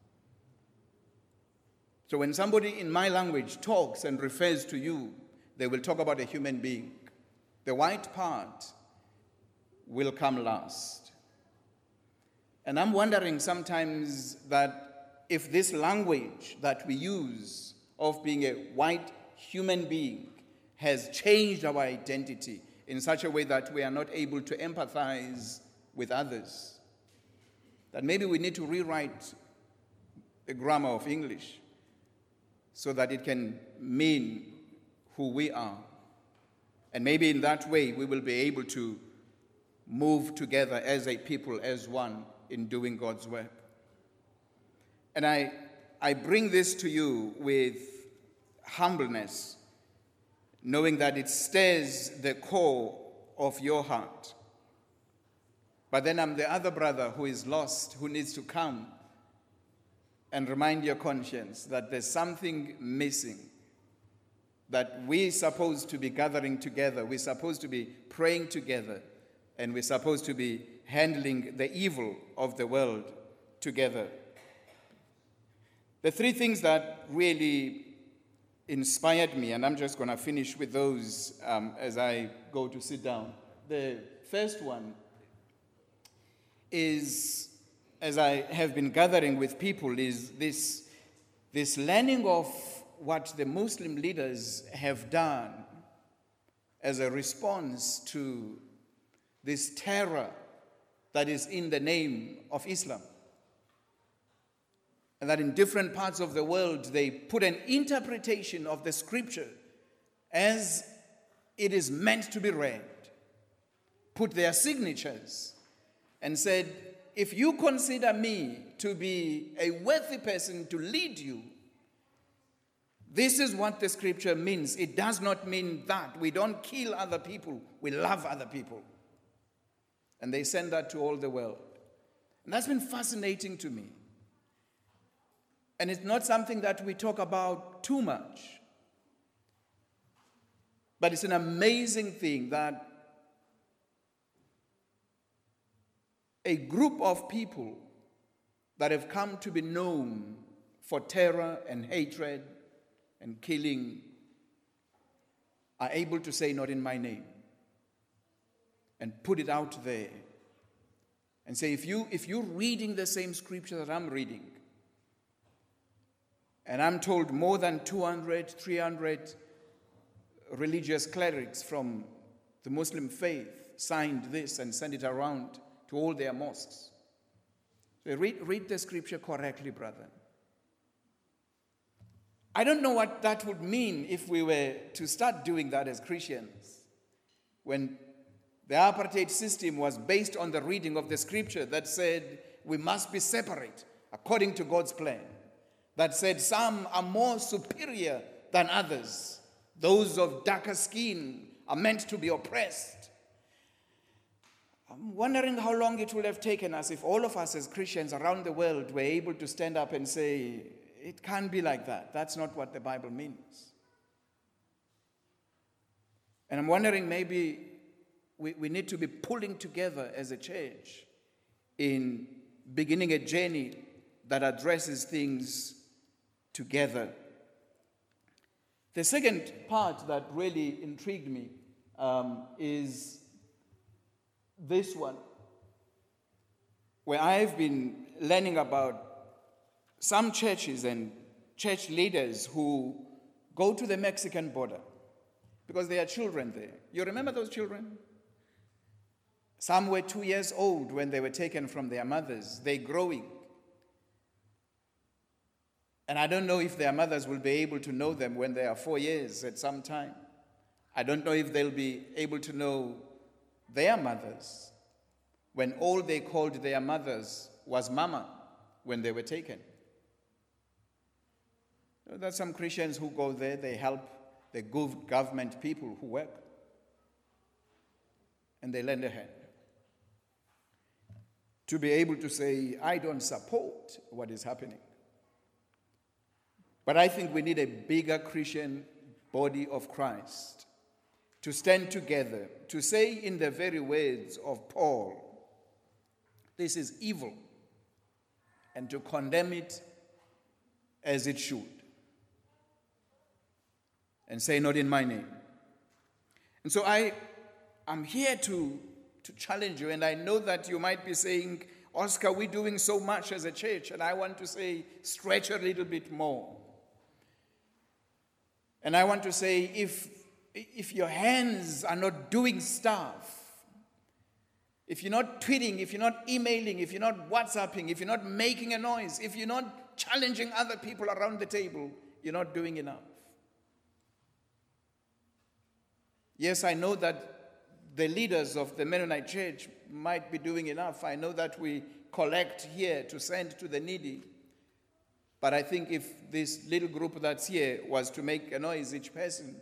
So when somebody in my language talks and refers to you, they will talk about a human being. The white part will come last. And I'm wondering sometimes that if this language that we use of being a white human being has changed our identity in such a way that we are not able to empathize with others, that maybe we need to rewrite the grammar of English so that it can mean who we are. And maybe in that way, we will be able to move together as a people, as one, in doing God's work. And I bring this to you with humbleness, knowing that it stirs the core of your heart. But then I'm the other brother who is lost, who needs to come and remind your conscience that there's something missing, that we're supposed to be gathering together, we're supposed to be praying together, and we're supposed to be handling the evil of the world together. The three things that really inspired me, and I'm just going to finish with those as I go to sit down. The first one is, as I have been gathering with people, is this learning of what the Muslim leaders have done as a response to this terror that is in the name of Islam. And that in different parts of the world, they put an interpretation of the scripture as it is meant to be read, put their signatures, and said, if you consider me to be a worthy person to lead you, this is what the scripture means. It does not mean that. We don't kill other people. We love other people. And they send that to all the world. And that's been fascinating to me. And it's not something that we talk about too much. But it's an amazing thing that a group of people that have come to be known for terror and hatred and killing are able to say, not in my name, and put it out there and say, if you're reading the same scripture that I'm reading, and I'm told more than 200, 300 religious clerics from the Muslim faith signed this and sent it around to all their mosques. So read the scripture correctly, brother. I don't know what that would mean if we were to start doing that as Christians. When the apartheid system was based on the reading of the scripture that said we must be separate according to God's plan. That said some are more superior than others. Those of darker skin are meant to be oppressed. I'm wondering how long it would have taken us if all of us as Christians around the world were able to stand up and say, it can't be like that. That's not what the Bible means. And I'm wondering, maybe we need to be pulling together as a church in beginning a journey that addresses things together. The second part that really intrigued me is this one, where I've been learning about some churches and church leaders who go to the Mexican border because there are children there. You remember those children? Some were 2 years old when they were taken from their mothers. They're growing. And I don't know if their mothers will be able to know them when they are 4 years at some time. I don't know if they'll be able to know their mothers when all they called their mothers was mama when they were taken. There are some Christians who go there, they help the good government people who work, and they lend a hand to be able to say, I don't support what is happening. But I think we need a bigger Christian body of Christ to stand together, to say in the very words of Paul, this is evil, and to condemn it as it should. And say, not in my name. And so I'm here to challenge you, and I know that you might be saying, Oscar, we're doing so much as a church, and I want to say, stretch a little bit more. And I want to say, if your hands are not doing stuff, if you're not tweeting, if you're not emailing, if you're not WhatsApping, if you're not making a noise, if you're not challenging other people around the table, you're not doing enough. Yes, I know that the leaders of the Mennonite Church might be doing enough. I know that we collect here to send to the needy. But I think if this little group that's here was to make a noise, each person,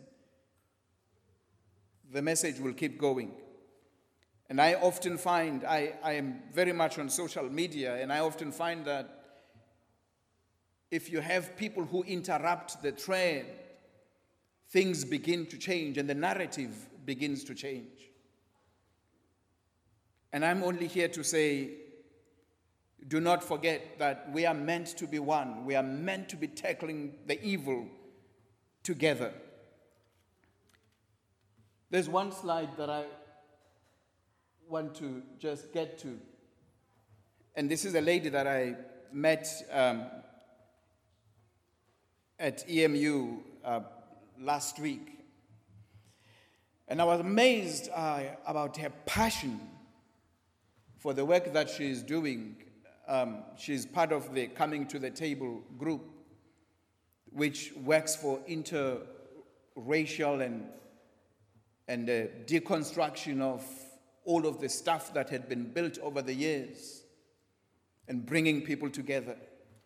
the message will keep going. And I often find, I am very much on social media, and I often find that if you have people who interrupt the trend, things begin to change and the narrative begins to change. And I'm only here to say, do not forget that we are meant to be one. We are meant to be tackling the evil together. There's one slide that I want to just get to. And this is a lady that I met at EMU last week. And I was amazed about her passion for the work that she's doing. She's part of the Coming to the Table group, which works for interracial and deconstruction of all of the stuff that had been built over the years and bringing people together.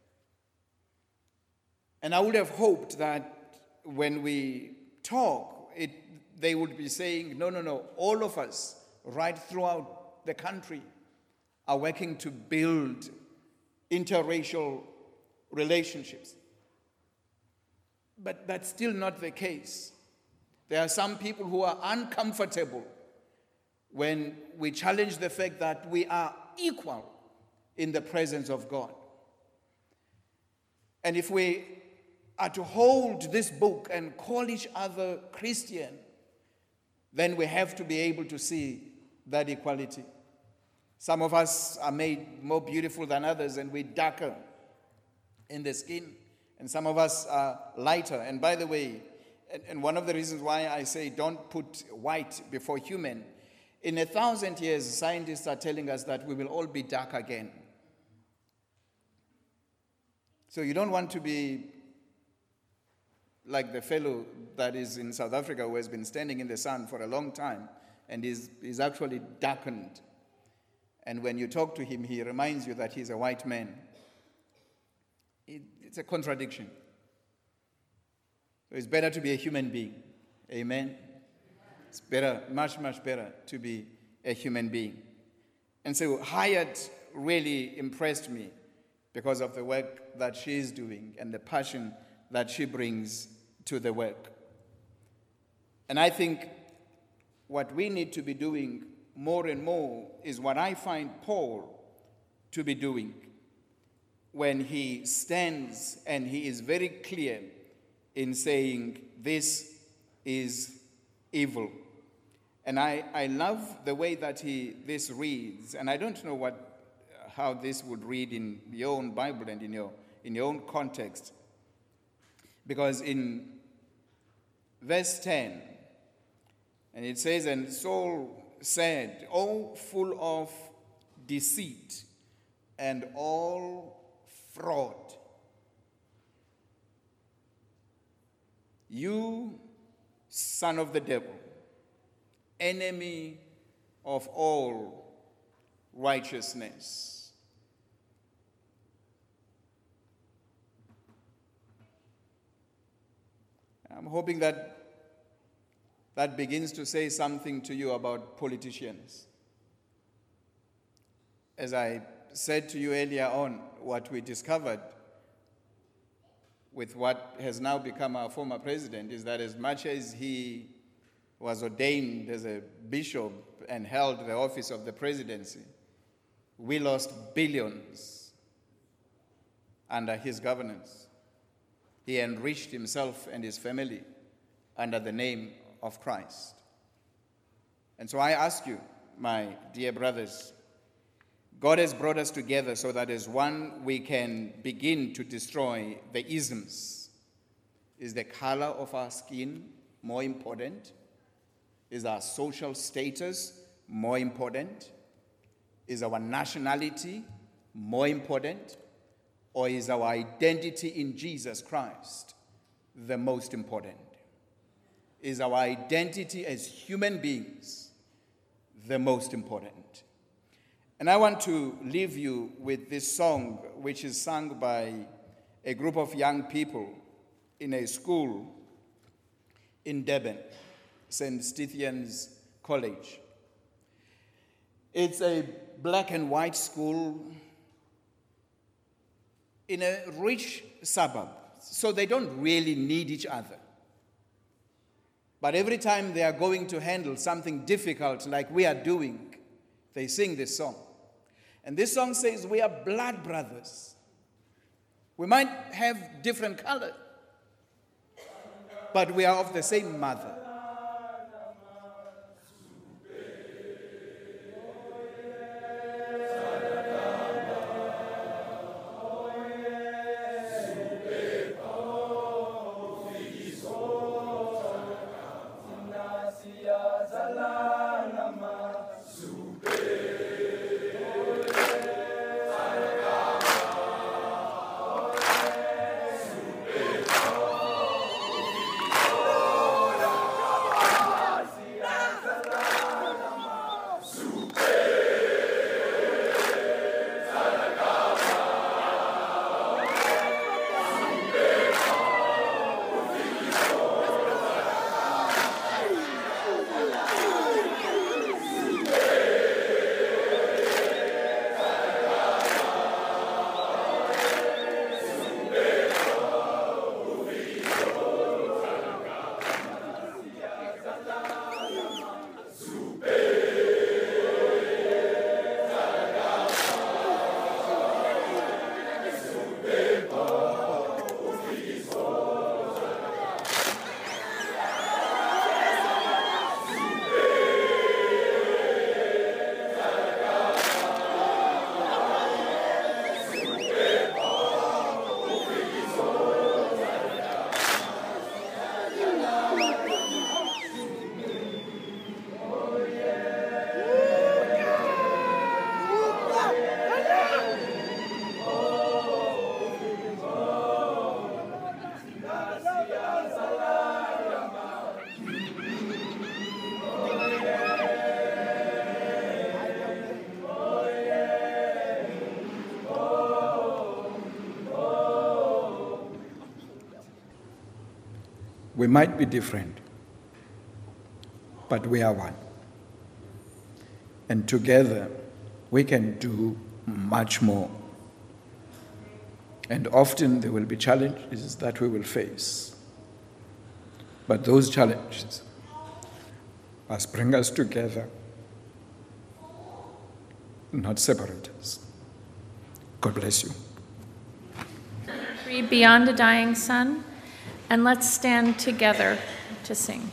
And I would have hoped that when we talk, they would be saying, no, all of us right throughout the country are working to build interracial relationships. But that's still not the case. There are some people who are uncomfortable when we challenge the fact that we are equal in the presence of God. And if we are to hold this book and call each other Christian, then we have to be able to see that equality. Some of us are made more beautiful than others, and we're darker in the skin, and some of us are lighter. And by the way, and one of the reasons why I say don't put white before human, in 1,000 years, scientists are telling us that we will all be dark again. So you don't want to be like the fellow that is in South Africa who has been standing in the sun for a long time and is actually darkened. And when you talk to him, he reminds you that he's a white man. It's a contradiction. So it's better to be a human being. Amen? It's better, much, much better to be a human being. And so Hyatt really impressed me because of the work that she's doing and the passion that she brings to the work. And I think what we need to be doing more and more is what I find Paul to be doing when he stands and he is very clear in saying this is evil. And I love the way that this reads, and I don't know how this would read in your own Bible and in your own context. Because in verse 10, and it says, and Saul said, "O full of deceit and all fraud, you son of the devil, enemy of all righteousness." I'm hoping that begins to say something to you about politicians. As I said to you earlier on, what we discovered with what has now become our former president is that as much as he was ordained as a bishop and held the office of the presidency, we lost billions under his governance. He enriched himself and his family under the name of Christ. And so I ask you, my dear brothers, God has brought us together so that as one we can begin to destroy the isms. Is the color of our skin more important? Is our social status more important? Is our nationality more important? Or is our identity in Jesus Christ the most important? Is our identity as human beings the most important? And I want to leave you with this song, which is sung by a group of young people in a school in Durban, St. Stephen's College. It's a black and white school in a rich suburb, so they don't really need each other. But every time they are going to handle something difficult like we are doing, they sing this song. And this song says, we are blood brothers. We might have different color, but we are of the same mother. We might be different, but we are one. And together, we can do much more. And often there will be challenges that we will face. But those challenges must bring us together, not separate us. God bless you. Read Beyond a Dying Sun, and let's stand together to sing.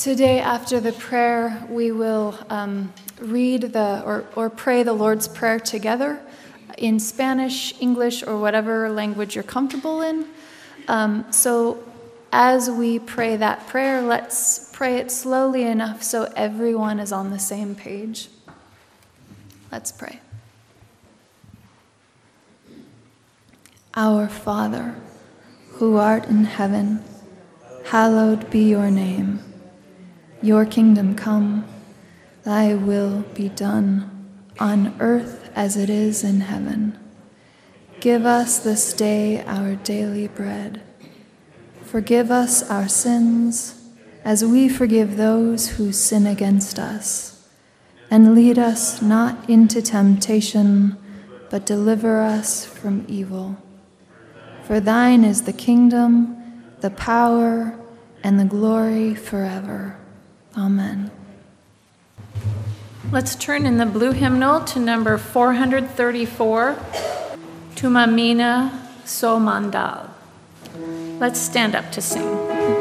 Today, after the prayer, we will read or pray the Lord's Prayer together in Spanish, English, or whatever language you're comfortable in. So as we pray that prayer, let's pray it slowly enough so everyone is on the same page. Let's pray. Our Father, who art in heaven, hallowed be your name. Your kingdom come, thy will be done, on earth as it is in heaven. Give us this day our daily bread. Forgive us our sins, as we forgive those who sin against us. And lead us not into temptation, but deliver us from evil. For thine is the kingdom, the power, and the glory forever. Amen. Let's turn in the blue hymnal to number 434, Tu Mamina So Mandal. Let's stand up to sing.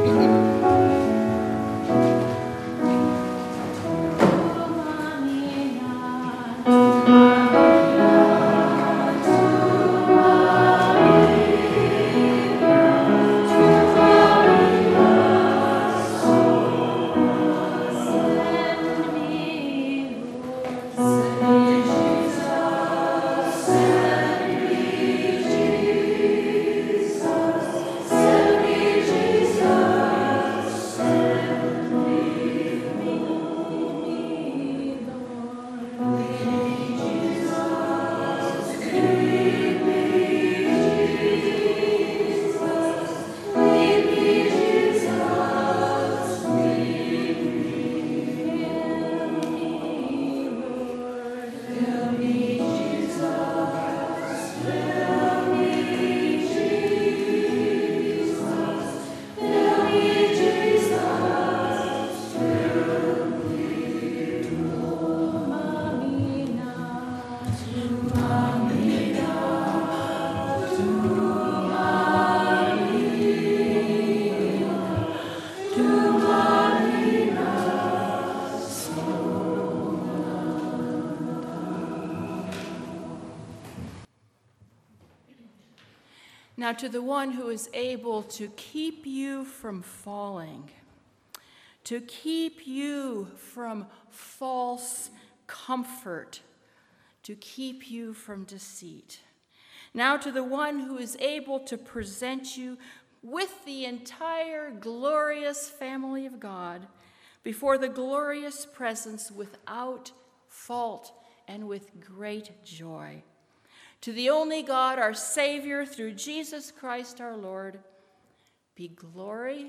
Now to the one who is able to keep you from falling, to keep you from false comfort, to keep you from deceit. Now to the one who is able to present you with the entire glorious family of God before the glorious presence without fault and with great joy. To the only God, our Savior, through Jesus Christ our Lord, be glory,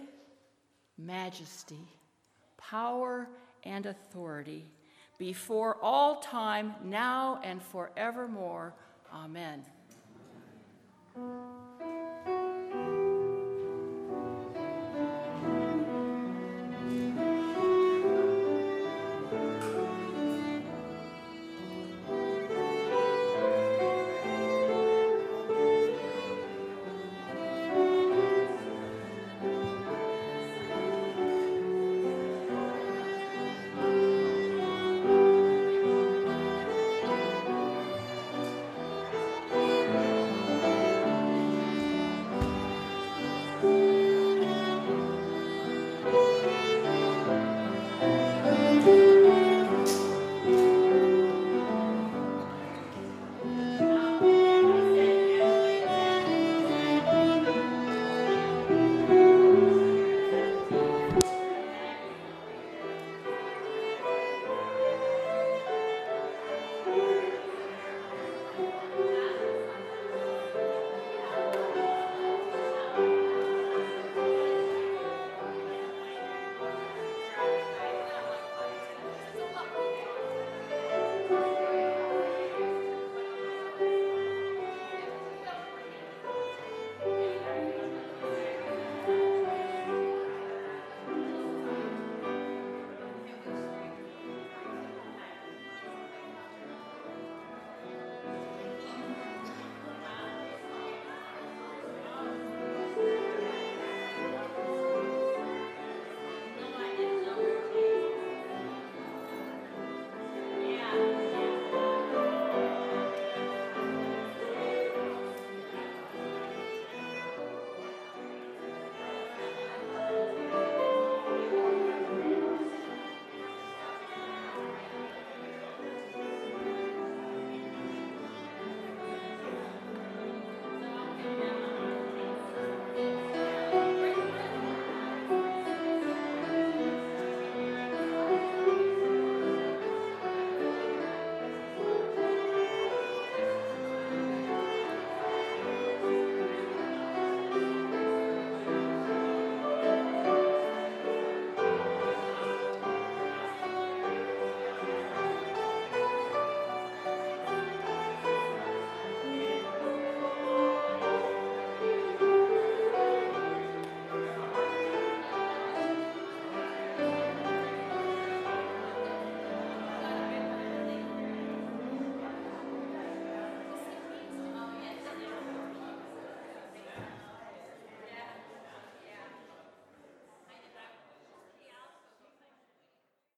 majesty, power, and authority before all time, now and forevermore. Amen.